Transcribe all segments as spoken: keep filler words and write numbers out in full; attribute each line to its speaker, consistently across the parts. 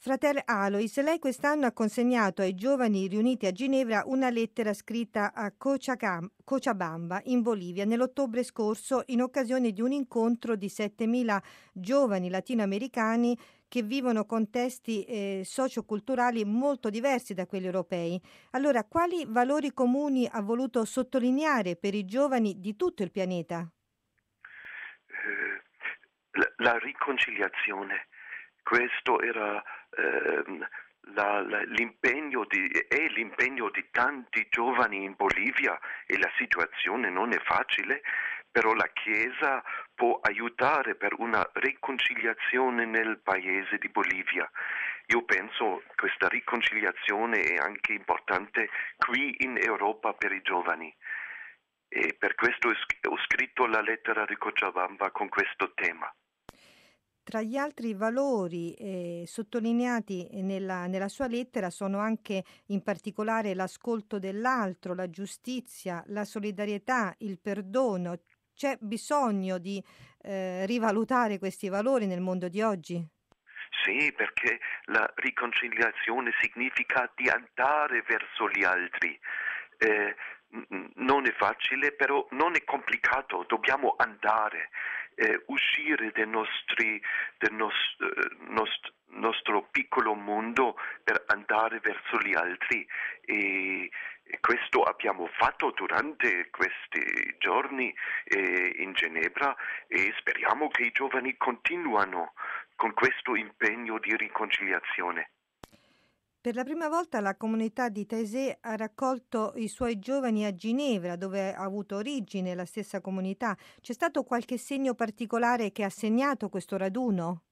Speaker 1: Fratel Alois, lei quest'anno ha consegnato ai giovani riuniti a Ginevra una lettera scritta a Cochabam- Cochabamba, in Bolivia, nell'ottobre scorso, in occasione di un incontro di settemila giovani latinoamericani che vivono contesti eh, socioculturali molto diversi da quelli europei. Allora, quali valori comuni ha voluto sottolineare per i giovani di tutto il pianeta?
Speaker 2: Eh, la, la riconciliazione. Questo era ehm, la, la, l'impegno di, è l'impegno di tanti giovani in Bolivia, e la situazione non è facile, però la Chiesa può aiutare per una riconciliazione nel paese di Bolivia. Io penso che questa riconciliazione è anche importante qui in Europa per i giovani, e per questo ho scritto la lettera di Cochabamba con questo tema.
Speaker 1: Tra gli altri valori eh, sottolineati nella, nella sua lettera sono anche in particolare l'ascolto dell'altro, la giustizia, la solidarietà, il perdono. C'è bisogno di eh, rivalutare questi valori nel mondo di oggi?
Speaker 2: Sì, perché la riconciliazione significa di andare verso gli altri. Eh, non è facile, però non è complicato, dobbiamo andare, eh, uscire dai nostri, del nos, eh, nost, nostro piccolo mondo per andare verso gli altri, e, e questo abbiamo fatto durante questi giorni eh, in Ginevra, e speriamo che i giovani continuano con questo impegno di riconciliazione.
Speaker 1: Per la prima volta la comunità di Taizé ha raccolto i suoi giovani a Ginevra, dove ha avuto origine la stessa comunità. C'è stato qualche segno particolare che ha segnato questo raduno?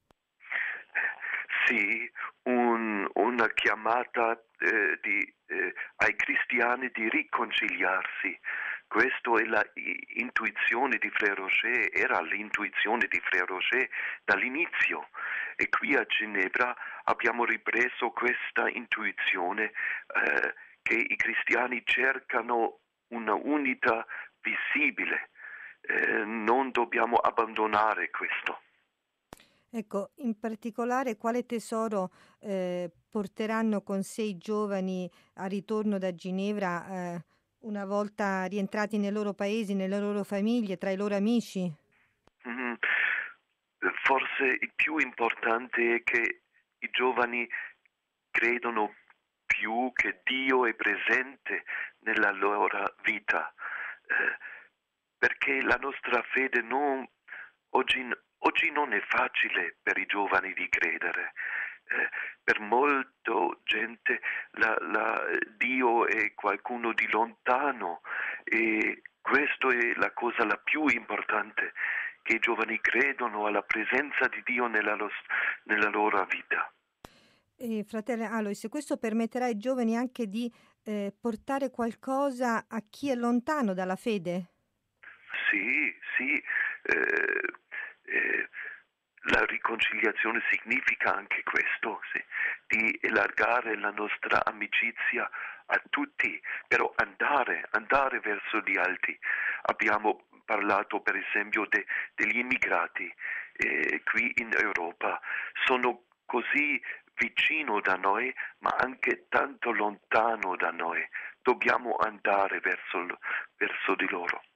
Speaker 2: Sì, un, una chiamata eh, di, eh, ai cristiani di riconciliarsi. Questa è l'intuizione di Frère Roger, era l'intuizione di Frère Roger dall'inizio, e qui a Ginevra abbiamo ripreso questa intuizione eh, che i cristiani cercano una unità visibile, eh, non dobbiamo abbandonare questo.
Speaker 1: Ecco, in particolare quale tesoro eh, porteranno con sé i giovani al ritorno da Ginevra eh, una volta rientrati nei loro paesi, nelle loro famiglie, tra i loro amici?
Speaker 2: Mm, Forse il più importante è che i giovani credono più che Dio è presente nella loro vita, eh, perché la nostra fede non, oggi, oggi non è facile per i giovani di credere. Eh, per molta gente la, la, Dio è qualcuno di lontano, e questa è la cosa la più importante, che i giovani credono alla presenza di Dio nella, lo, nella loro vita.
Speaker 1: E, fratello Alois, questo permetterà ai giovani anche di eh, portare qualcosa a chi è lontano dalla fede?
Speaker 2: Sì, sì, eh, eh, la riconciliazione significa anche questo, sì, di allargare la nostra amicizia a tutti, però andare, andare verso gli altri. Abbiamo parlato per esempio de, degli immigrati eh, qui in Europa, sono così vicino da noi, ma anche tanto lontano da noi. Dobbiamo andare verso, verso di loro.